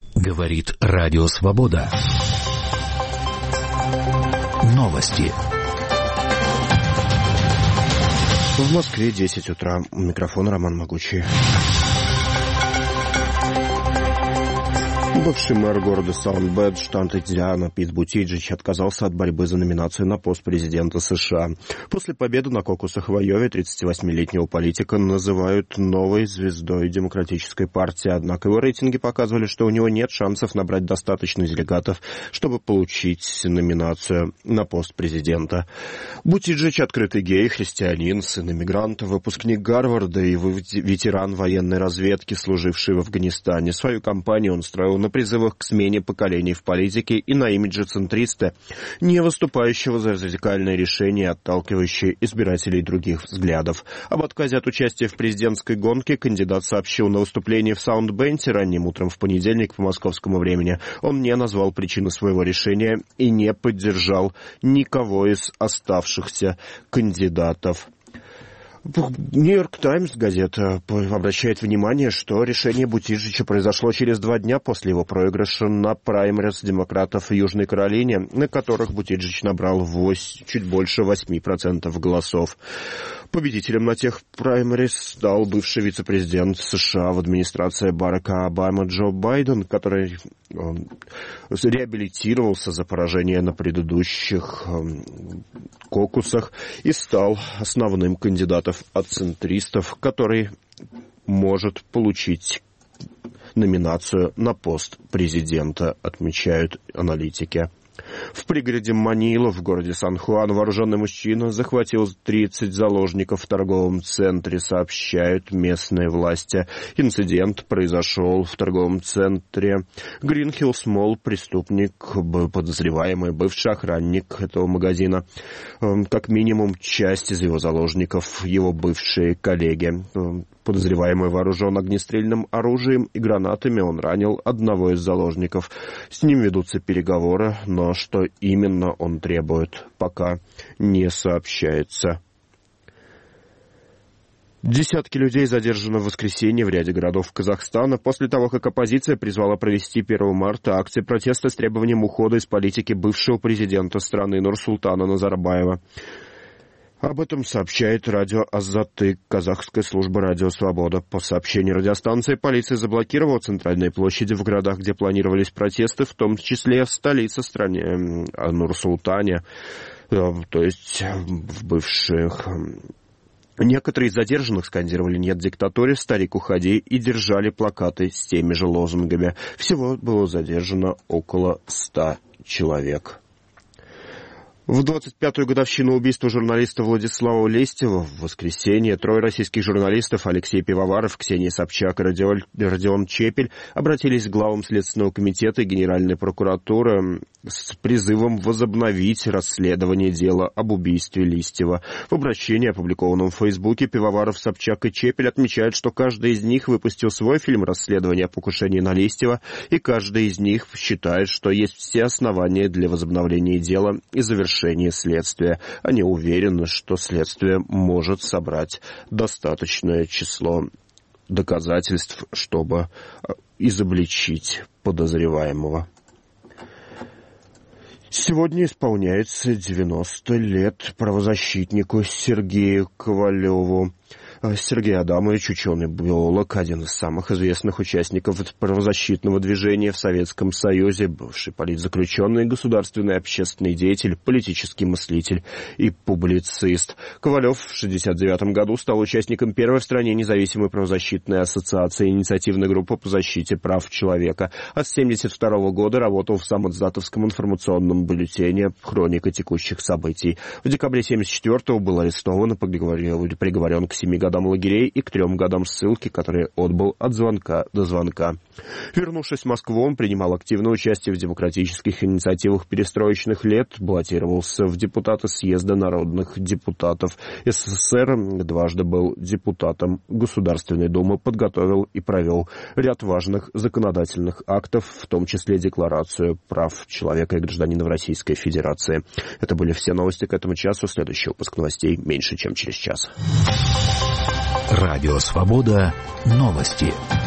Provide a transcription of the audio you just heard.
Говорит Радио Свобода. Новости. В Москве 10 утра. У микрофона Роман Могучий. Бывший мэр города Саунд-Бэнд, штат Индиана, Пит Бутиджич отказался от борьбы за номинацию на пост президента США. После победы на кокусах в Айове 38-летнего политика называют новой звездой Демократической партии, однако его рейтинги показывали, что у него нет шансов набрать достаточно делегатов, чтобы получить номинацию на пост президента. Бутиджич — открытый гей, христианин, сын иммигранта, выпускник Гарварда и ветеран военной разведки, служивший в Афганистане. Свою кампанию он строил на призывах к смене поколений в политике и на имидже центриста, не выступающего за радикальные решения, отталкивающие избирателей других взглядов. Об отказе от участия в президентской гонке кандидат сообщил на выступлении в Саунд-Бенде ранним утром в понедельник по московскому времени. Он не назвал причину своего решения и не поддержал никого из оставшихся кандидатов. «Нью-Йорк Таймс» газета обращает внимание, что решение Бутиджича произошло через 2 дня после его проигрыша на праймериз демократов в Южной Каролине, на которых Бутиджич набрал чуть больше 8% голосов. Победителем на тех праймериз стал бывший вице-президент США в администрации Барака Обамы Джо Байден, который реабилитировался за поражение на предыдущих кокусах и стал основным кандидатом от центристов, который может получить номинацию на пост президента, отмечают аналитики. В пригороде Манила, в городе Сан-Хуан, вооруженный мужчина захватил 30 заложников в торговом центре, сообщают местные власти. Инцидент произошел в торговом центре Green Hills Mall. Преступник, подозреваемый, бывший охранник этого магазина. Как минимум, часть из его заложников — его бывшие коллеги. Подозреваемый вооружен огнестрельным оружием и гранатами. Он ранил одного из заложников. С ним ведутся переговоры, но что именно он требует, пока не сообщается. Десятки людей задержаны в воскресенье в ряде городов Казахстана после того, как оппозиция призвала провести 1 марта акции протеста с требованием ухода из политики бывшего президента страны Нурсултана Назарбаева. Об этом сообщает радио «Азатык», казахская служба «Радио Свобода». По сообщению радиостанции, полиция заблокировала центральные площади в городах, где планировались протесты, в том числе в столице страны Нур-Султане, то есть в бывших. Некоторые из задержанных скандировали «Нет диктатуре», «Старик, уходи» и держали плакаты с теми же лозунгами. Всего было задержано около 100 человек. В 25-ю годовщину убийства журналиста Владислава Лестева в воскресенье 3 российских журналистов Алексей Пивоваров, Ксения Собчак и Родион Чепель обратились к главам Следственного комитета и Генеральной прокуратуры с призывом возобновить расследование дела об убийстве Лестева. В обращении, опубликованном в Фейсбуке, Пивоваров, Собчак и Чепель отмечают, что каждый из них выпустил свой фильм расследования о покушении на Лестева, и каждый из них считает, что есть все основания для возобновления дела и завершения следствия. Они уверены, что следствие может собрать достаточное число доказательств, чтобы изобличить подозреваемого. Сегодня исполняется 90 лет правозащитнику Сергею Ковалеву. Сергей Адамович, ученый-биолог, один из самых известных участников правозащитного движения в Советском Союзе, бывший политзаключенный, государственный общественный деятель, политический мыслитель и публицист. Ковалев в 1969 году стал участником первой в стране независимой правозащитной ассоциации «Инициативная группа по защите прав человека», а с 1972 года работал в самоздатовском информационном бюллетене «Хроника текущих событий». В декабре 1974 был арестован и приговорен к 7 годам лагерей и к 3 годам ссылки, которые отбыл от звонка до звонка. Вернувшись в Москву, он принимал активное участие в демократических инициативах перестроечных лет, баллотировался в депутаты съезда народных депутатов СССР, дважды был депутатом Государственной Думы, подготовил и провел ряд важных законодательных актов, в том числе Декларацию прав человека и гражданина в Российской Федерации. Это были все новости к этому часу. Следующий выпуск новостей меньше, чем через час. Радио Свобода. Новости.